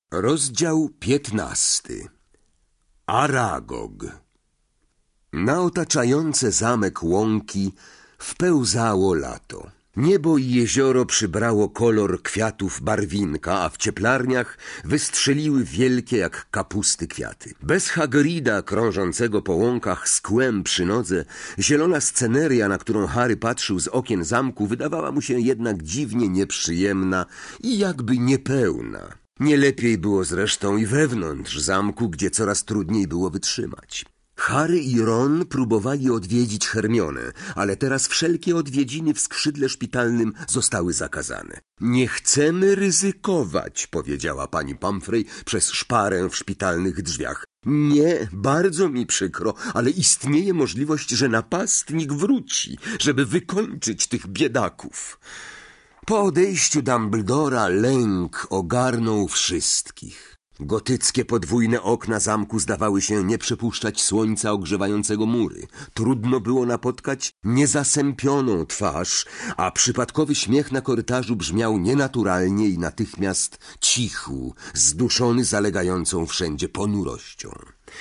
Rozdział 15. Aragog. Na otaczające zamek łąki wpełzało lato. Niebo i jezioro przybrało kolor kwiatów barwinka, a w cieplarniach wystrzeliły wielkie jak kapusty kwiaty. Bez Hagrida krążącego po łąkach z kłem przy nodze, zielona sceneria, na którą Harry patrzył z okien zamku, wydawała mu się jednak dziwnie nieprzyjemna i jakby niepełna. Nie lepiej było zresztą i wewnątrz zamku, gdzie coraz trudniej było wytrzymać. Harry i Ron próbowali odwiedzić Hermionę, ale teraz wszelkie odwiedziny w skrzydle szpitalnym zostały zakazane. Nie chcemy ryzykować, powiedziała pani Pomfrey przez szparę w szpitalnych drzwiach. Nie, bardzo mi przykro, ale istnieje możliwość, że napastnik wróci, żeby wykończyć tych biedaków. Po odejściu Dumbledora lęk ogarnął wszystkich. Gotyckie podwójne okna zamku zdawały się nie przepuszczać słońca ogrzewającego mury. Trudno było napotkać niezasępioną twarz, a przypadkowy śmiech na korytarzu brzmiał nienaturalnie i natychmiast cichł, zduszony zalegającą wszędzie ponurością.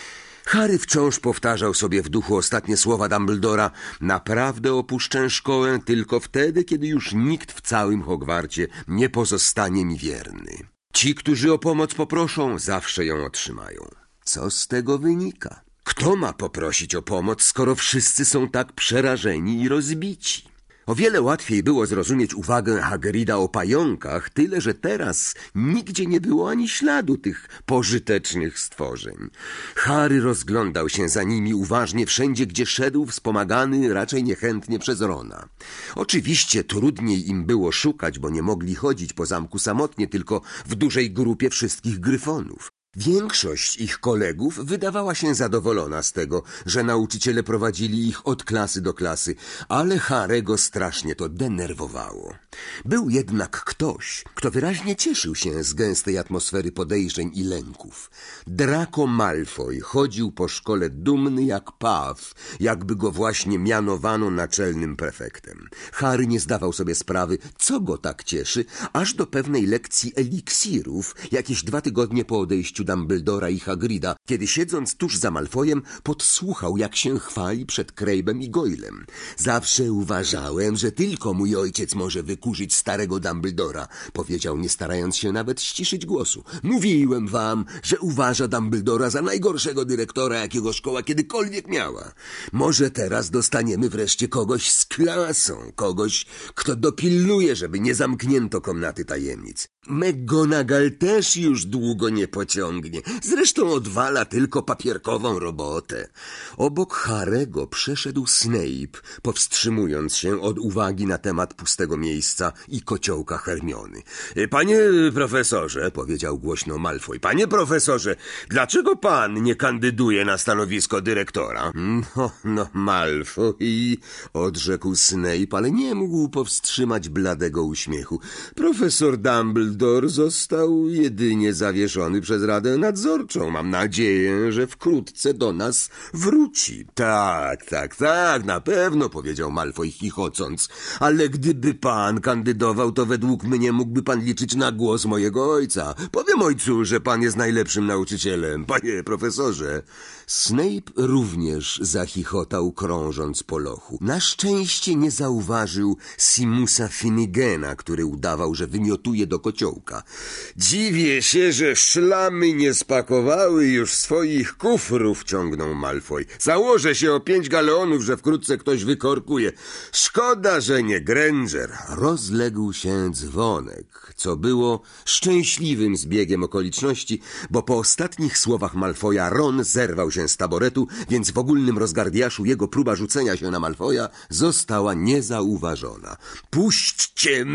Harry wciąż powtarzał sobie w duchu ostatnie słowa Dumbledora: naprawdę opuszczę szkołę tylko wtedy, kiedy już nikt w całym Hogwarcie nie pozostanie mi wierny. Ci, którzy o pomoc poproszą, zawsze ją otrzymają. Co z tego wynika? Kto ma poprosić o pomoc, skoro wszyscy są tak przerażeni i rozbici? O wiele łatwiej było zrozumieć uwagę Hagrida o pająkach, tyle że teraz nigdzie nie było ani śladu tych pożytecznych stworzeń. Harry rozglądał się za nimi uważnie wszędzie, gdzie szedł, wspomagany raczej niechętnie przez Rona. Oczywiście trudniej im było szukać, bo nie mogli chodzić po zamku samotnie, tylko w dużej grupie wszystkich gryfonów. Większość ich kolegów wydawała się zadowolona z tego, że nauczyciele prowadzili ich od klasy do klasy, ale Harego strasznie to denerwowało. Był jednak ktoś, kto wyraźnie cieszył się z gęstej atmosfery podejrzeń i lęków. Draco Malfoy chodził po szkole dumny jak paw, jakby go właśnie mianowano naczelnym prefektem. Harry nie zdawał sobie sprawy, co go tak cieszy, aż do pewnej lekcji eliksirów, jakieś 2 tygodnie po odejściu Dumbledora i Hagrida, kiedy siedząc tuż za Malfoyem podsłuchał, jak się chwali przed Crabe'em i Goylem. Zawsze uważałem, że tylko mój ojciec może wykurzyć starego Dumbledora, powiedział, nie starając się nawet ściszyć głosu. Mówiłem wam, że uważa Dumbledora za najgorszego dyrektora, jakiego szkoła kiedykolwiek miała. Może teraz dostaniemy wreszcie kogoś z klasą, kogoś, kto dopilnuje, żeby nie zamknięto komnaty tajemnic. McGonagall też już długo nie pociągnie. Zresztą odwala tylko papierkową robotę. Obok Harego przeszedł Snape, powstrzymując się od uwagi na temat pustego miejsca i kociołka Hermiony. Panie profesorze, powiedział głośno Malfoy, panie profesorze, dlaczego pan nie kandyduje na stanowisko dyrektora? No, Malfoy, odrzekł Snape, ale nie mógł powstrzymać bladego uśmiechu. Profesor Dumbledore został jedynie zawieszony przez Radę Nadzorczą. Mam nadzieję, że wkrótce do nas wróci. Tak, na pewno, powiedział Malfoy chichocąc. Ale gdyby pan kandydował, to według mnie mógłby pan liczyć na głos mojego ojca. Powiem ojcu, że pan jest najlepszym nauczycielem, panie profesorze. Snape również zachichotał, krążąc po lochu. Na szczęście nie zauważył Simusa Finnigana, który udawał, że wymiotuje do kociołka. Dziwię się, że szlamy nie spakowały już swoich kufrów, ciągnął Malfoy. Założę się o 5 galeonów, że wkrótce ktoś wykorkuje. Szkoda, że nie Granger. Rozległ się dzwonek, co było szczęśliwym zbiegiem okoliczności, bo po ostatnich słowach Malfoya Ron zerwał się z taboretu, więc w ogólnym rozgardiaszu jego próba rzucenia się na Malfoya została niezauważona. Puśćcie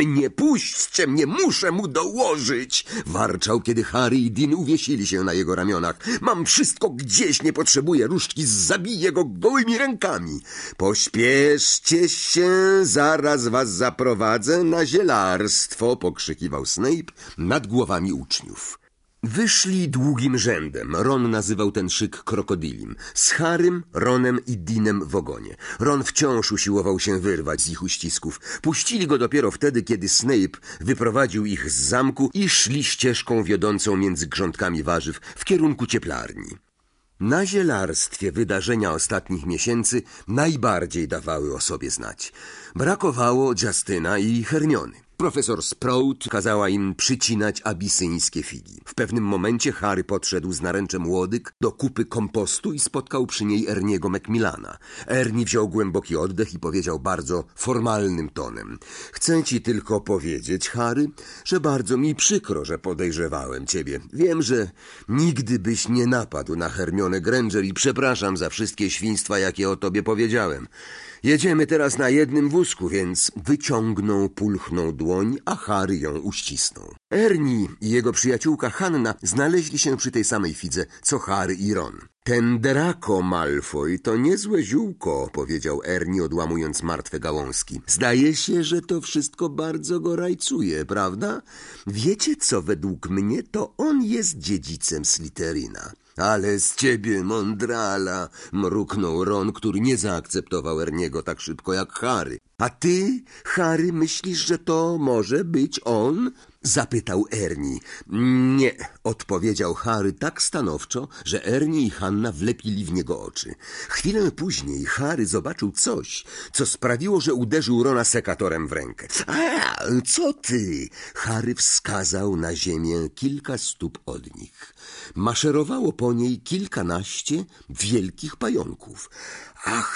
mnie, muszę mu dołożyć! Warczał, kiedy Harry i Dean uwiesili się na jego ramionach. Mam wszystko gdzieś, nie potrzebuję różdżki, zabiję go gołymi rękami. Pośpieszcie się, zaraz was zaprowadzę na zielarstwo, pokrzykiwał Snape nad głowami uczniów. Wyszli długim rzędem. Ron nazywał ten szyk krokodylim. Z Harrym, Ronem i Deanem w ogonie. Ron wciąż usiłował się wyrwać z ich uścisków. Puścili go dopiero wtedy, kiedy Snape wyprowadził ich z zamku i szli ścieżką wiodącą między grządkami warzyw w kierunku cieplarni. Na zielarstwie wydarzenia ostatnich miesięcy najbardziej dawały o sobie znać. Brakowało Justyna i Hermiony. Profesor Sprout kazała im przycinać abisyńskie figi. W pewnym momencie Harry podszedł z naręczem łodyg do kupy kompostu i spotkał przy niej Erniego Macmillana. Ernie wziął głęboki oddech i powiedział bardzo formalnym tonem: chcę ci tylko powiedzieć, Harry, że bardzo mi przykro, że podejrzewałem ciebie. Wiem, że nigdy byś nie napadł na Hermionę Granger i przepraszam za wszystkie świństwa, jakie o tobie powiedziałem. Jedziemy teraz na jednym wózku, więc wyciągnął pulchną dłoń, a Harry ją uścisnął. Ernie i jego przyjaciółka Hanna znaleźli się przy tej samej fidze, co Harry i Ron. Ten Draco Malfoy to niezłe ziółko, powiedział Ernie, odłamując martwe gałązki. Zdaje się, że to wszystko bardzo go rajcuje, prawda? Wiecie co, według mnie to on jest dziedzicem Slytherina. Ale z ciebie, mądrala, mruknął Ron, który nie zaakceptował Erniego tak szybko jak Harry. A ty, Harry, myślisz, że to może być on? Zapytał Ernie. Nie, odpowiedział Harry tak stanowczo, że Ernie i Hanna wlepili w niego oczy. Chwilę później Harry zobaczył coś, co sprawiło, że uderzył Rona sekatorem w rękę. A, co ty? Harry wskazał na ziemię kilka stóp od nich. Maszerowało po niej kilkanaście wielkich pająków. Ach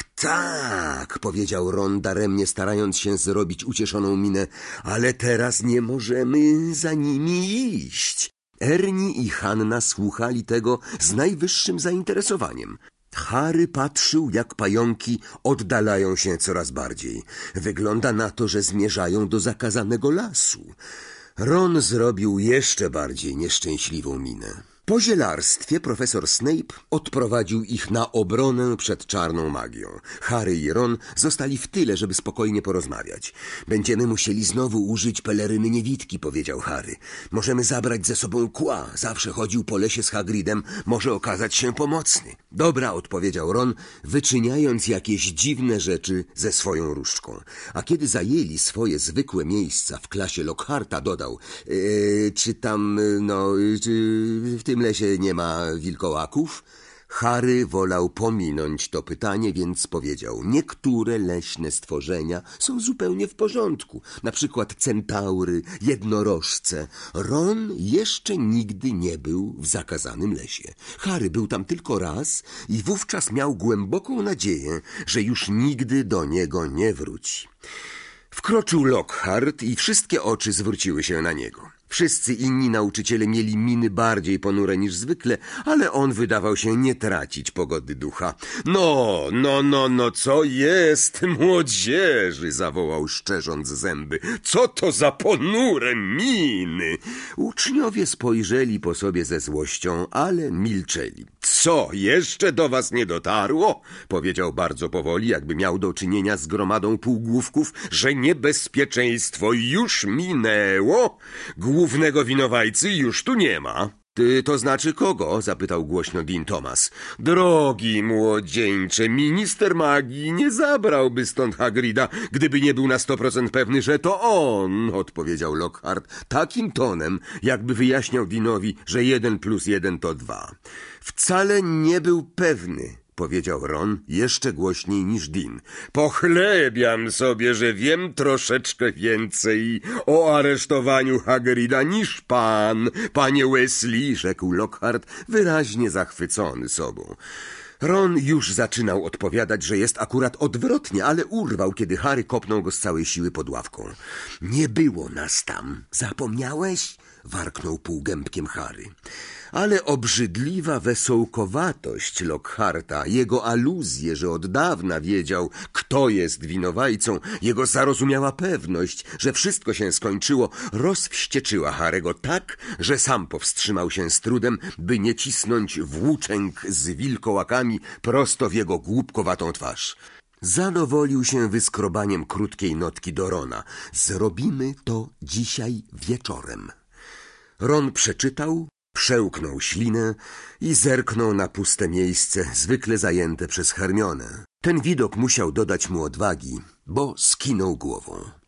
tak, powiedział Ron, daremnie starając się zrobić ucieszoną minę, ale teraz nie możemy za nimi iść. Ernie i Hanna słuchali tego z najwyższym zainteresowaniem. Harry patrzył, jak pająki oddalają się coraz bardziej. Wygląda na to, że zmierzają do zakazanego lasu. Ron zrobił jeszcze bardziej nieszczęśliwą minę. Po zielarstwie profesor Snape odprowadził ich na obronę przed czarną magią. Harry i Ron zostali w tyle, żeby spokojnie porozmawiać. Będziemy musieli znowu użyć peleryny niewidki, powiedział Harry. Możemy zabrać ze sobą kła. Zawsze chodził po lesie z Hagridem. Może okazać się pomocny. Dobra, odpowiedział Ron, wyczyniając jakieś dziwne rzeczy ze swoją różdżką. A kiedy zajęli swoje zwykłe miejsca w klasie Lockharta, dodał: czy tam, w tym lesie nie ma wilkołaków? Harry wolał pominąć to pytanie, więc powiedział: niektóre leśne stworzenia są zupełnie w porządku. Na przykład centaury, jednorożce. Ron jeszcze nigdy nie był w zakazanym lesie. Harry był tam tylko raz i wówczas miał głęboką nadzieję, że już nigdy do niego nie wróci. Wkroczył Lockhart i wszystkie oczy zwróciły się na niego. Wszyscy inni nauczyciele mieli miny bardziej ponure niż zwykle, ale on wydawał się nie tracić pogody ducha. No, co jest, młodzieży? Zawołał, szczerząc zęby. Co to za ponure miny? Uczniowie spojrzeli po sobie ze złością, ale milczeli. Co, jeszcze do was nie dotarło? Powiedział bardzo powoli, jakby miał do czynienia z gromadą półgłówków, że niebezpieczeństwo już minęło? Głównego winowajcy już tu nie ma. To znaczy kogo? Zapytał głośno Dean Thomas. Drogi młodzieńcze, minister magii nie zabrałby stąd Hagrida, gdyby nie był na 100% pewny, że to on, odpowiedział Lockhart takim tonem, jakby wyjaśniał Deanowi, że 1 + 1 to 2. Wcale nie był pewny, powiedział Ron jeszcze głośniej niż Dean. Pochlebiam sobie, że wiem troszeczkę więcej o aresztowaniu Hagrida niż pan, panie Weasley, rzekł Lockhart, wyraźnie zachwycony sobą. Ron już zaczynał odpowiadać, że jest akurat odwrotnie, ale urwał, kiedy Harry kopnął go z całej siły pod ławką. Nie było nas tam. Zapomniałeś? Warknął półgębkiem Harry. Ale obrzydliwa wesołkowatość Lockharta, jego aluzje, że od dawna wiedział, kto jest winowajcą, jego zarozumiała pewność, że wszystko się skończyło, rozwścieczyła Harego tak, że sam powstrzymał się z trudem, by nie cisnąć włóczęg z wilkołakami prosto w jego głupkowatą twarz. Zadowolił się wyskrobaniem krótkiej notki do Rona. Zrobimy to dzisiaj wieczorem. Ron przeczytał Przełknął ślinę i zerknął na puste miejsce, zwykle zajęte przez Hermionę. Ten widok musiał dodać mu odwagi, bo skinął głową.